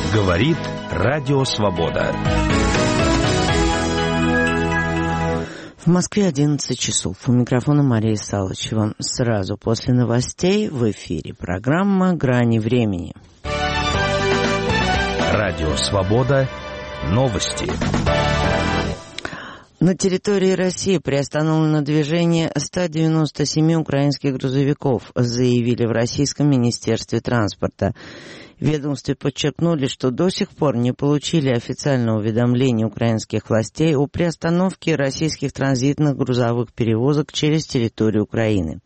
Говорит Радио Свобода. В Москве 11 часов. У микрофона Мария Салычева. Сразу после новостей в эфире программа «Грани времени». Радио Свобода. Новости. На территории России приостановлено движение 197 украинских грузовиков, заявили в Российском министерстве транспорта. В ведомстве подчеркнули, что до сих пор не получили официального уведомления украинских властей о приостановке российских транзитных грузовых перевозок через территорию Украины.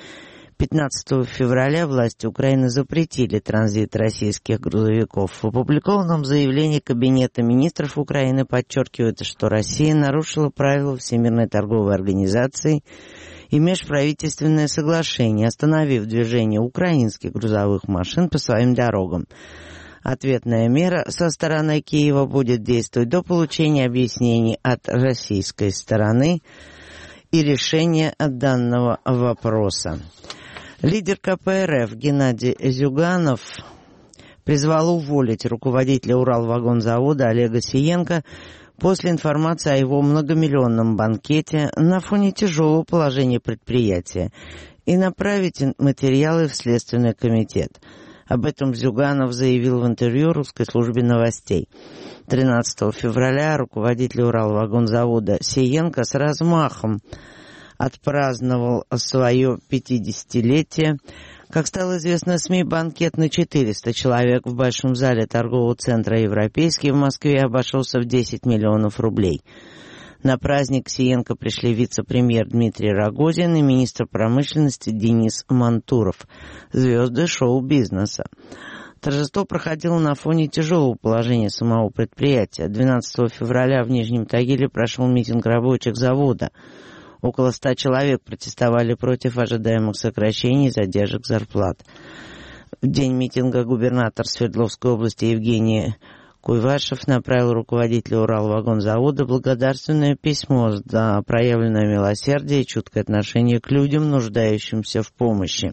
15 февраля власти Украины запретили транзит российских грузовиков. В опубликованном заявлении Кабинета министров Украины подчеркивается, что Россия нарушила правила Всемирной торговой организации и межправительственное соглашение, остановив движение украинских грузовых машин по своим дорогам. Ответная мера со стороны Киева будет действовать до получения объяснений от российской стороны и решения данного вопроса. Лидер КПРФ Геннадий Зюганов призвал уволить руководителя Уралвагонзавода Олега Сиенко после информации о его многомиллионном банкете на фоне тяжелого положения предприятия и направить материалы в Следственный комитет. Об этом Зюганов заявил в интервью русской службе новостей. 13 февраля руководитель Уралвагонзавода Сиенко с размахом отпраздновал свое 50-летие. Как стало известно СМИ, банкет на 400 человек в Большом зале торгового центра «Европейский» в Москве обошелся в 10 миллионов рублей. На праздник Сиенко пришли вице-премьер Дмитрий Рогозин и министр промышленности Денис Мантуров, звезды шоу-бизнеса. Торжество проходило на фоне тяжелого положения самого предприятия. 12 февраля в Нижнем Тагиле прошел митинг рабочих завода. Около 100 человек протестовали против ожидаемых сокращений и задержек зарплат. В день митинга губернатор Свердловской области Евгений Куйвашев направил руководителю Уралвагонзавода благодарственное письмо за проявленное милосердие и чуткое отношение к людям, нуждающимся в помощи.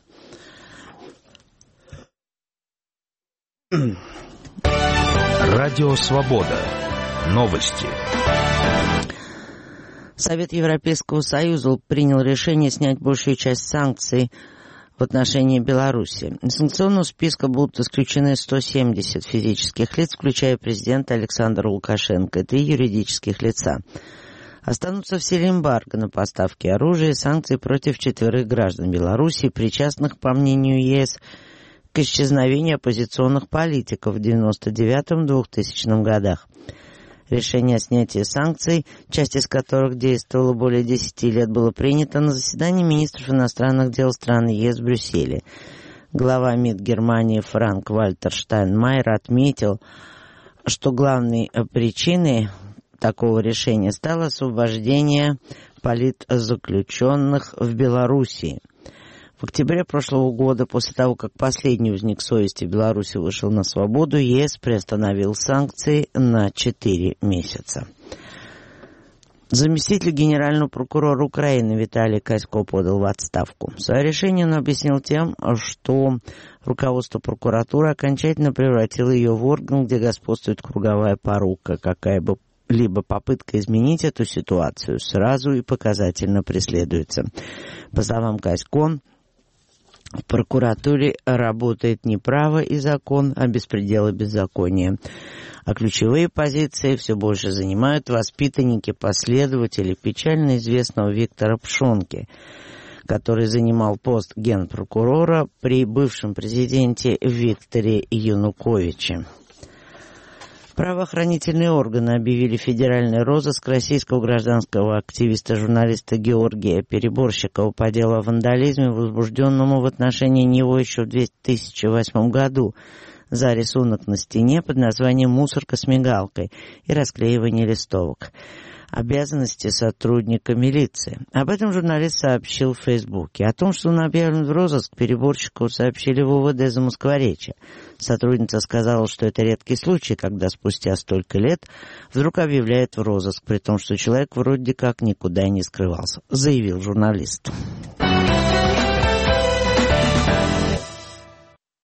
Радио Свобода. Новости. Совет Европейского Союза принял решение снять большую часть санкций в отношении Беларуси. Из санкционного списка будут исключены 170 физических лиц, включая президента Александра Лукашенко, и 3 юридических лица. Останутся в силе эмбарго на поставки оружия и санкции против 4 граждан Беларуси, причастных, по мнению ЕС, к исчезновению оппозиционных политиков в 1999-2000 годах. Решение о снятии санкций, часть из которых действовала более 10 лет, было принято на заседании министров иностранных дел стран ЕС в Брюсселе. Глава МИД Германии Франк-Вальтер Штайнмайер отметил, что главной причиной такого решения стало освобождение политзаключенных в Белоруссии. В октябре прошлого года, после того, как последний узник совести в Беларуси вышел на свободу, ЕС приостановил санкции на 4 месяца. Заместитель генерального прокурора Украины Виталий Касько подал в отставку. Свое решение он объяснил тем, что руководство прокуратуры окончательно превратило ее в орган, где господствует круговая порука. Какая-либо попытка изменить эту ситуацию сразу и показательно преследуется. По словам Касько, в прокуратуре работает не право и закон, а беспредел и беззаконие. А ключевые позиции все больше занимают воспитанники, последователи печально известного Виктора Пшонки, который занимал пост генпрокурора при бывшем президенте Викторе Януковиче. Правоохранительные органы объявили федеральный розыск российского гражданского активиста-журналиста Георгия Переборщикова по делу о вандализме, возбужденному в отношении него еще в 2008 году за рисунок на стене под названием «Мусорка с мигалкой» и расклеивание листовок. Обязанности сотрудника милиции. Об этом журналист сообщил в Фейсбуке. О том, что он объявлен в розыск, Переборщикову сообщили в УВД Замоскворечья. Сотрудница сказала, что это редкий случай, когда спустя столько лет вдруг объявляют в розыск, при том, что человек вроде как никуда и не скрывался, заявил журналист.